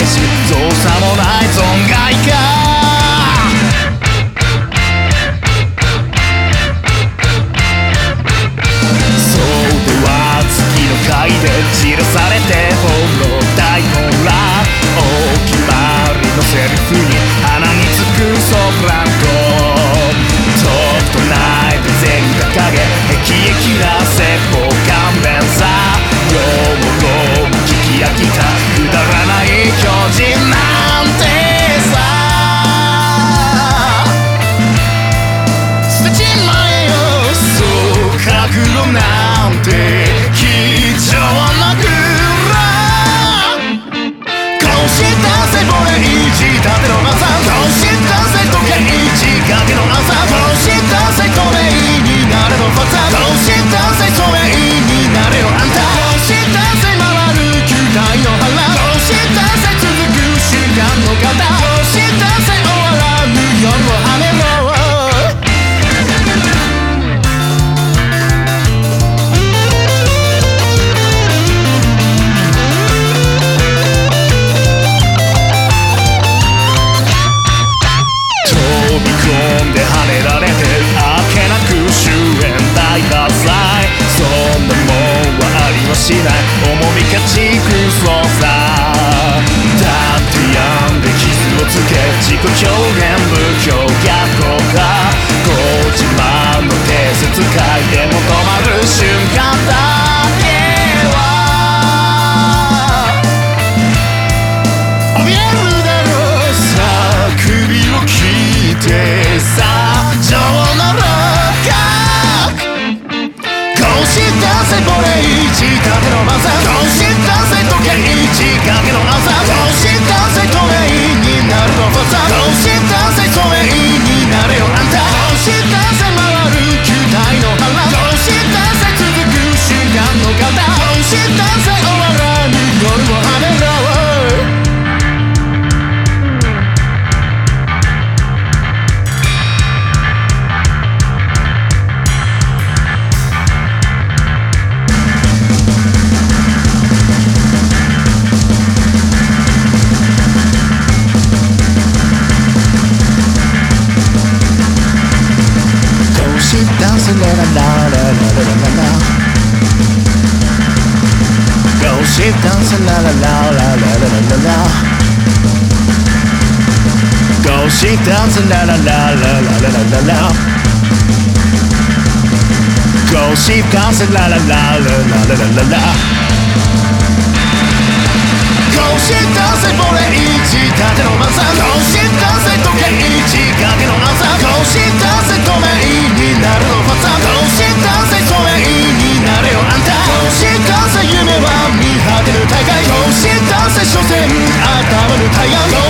し造作もない存外か。で散らされてほろ大混乱、お決まりのセリフに鼻につくソプラント、ちょっとないで全が影辟易な説法勘弁さ、両方聞き飽きたくだらない巨人なんてさ、捨てちまえよそう覚悟なんてしない重みかちくそうさ、だって病んで傷をつけ自己表現不評逆効果、ご自慢の定説書いても止まる瞬間だけは怯えるだろうさ、首を切ってさ情のロッカーこうしたせこれ1かけの朝、どうしたせ時計1かけの朝、どうしたせトレインになるのファサ、どうしたせトレインになれよあんた、どうしたせ回る球体の花、どうしたせ続く瞬間の型、どうしたせ終わらぬ夜をはめろダンスララララララララ Go shit dance la la la la la la la la Go shit dance la la la la la la la la Go shit dance la la la la la la la la Go shit dance これ1かけの朝 Go shit dance 時計1かけの朝 Go shit dance ごめんになるのファサ Go shit dance ごめんになれよあんた Go shit dance 夢は見果てる大会 Go shit dance 所詮頭の対岸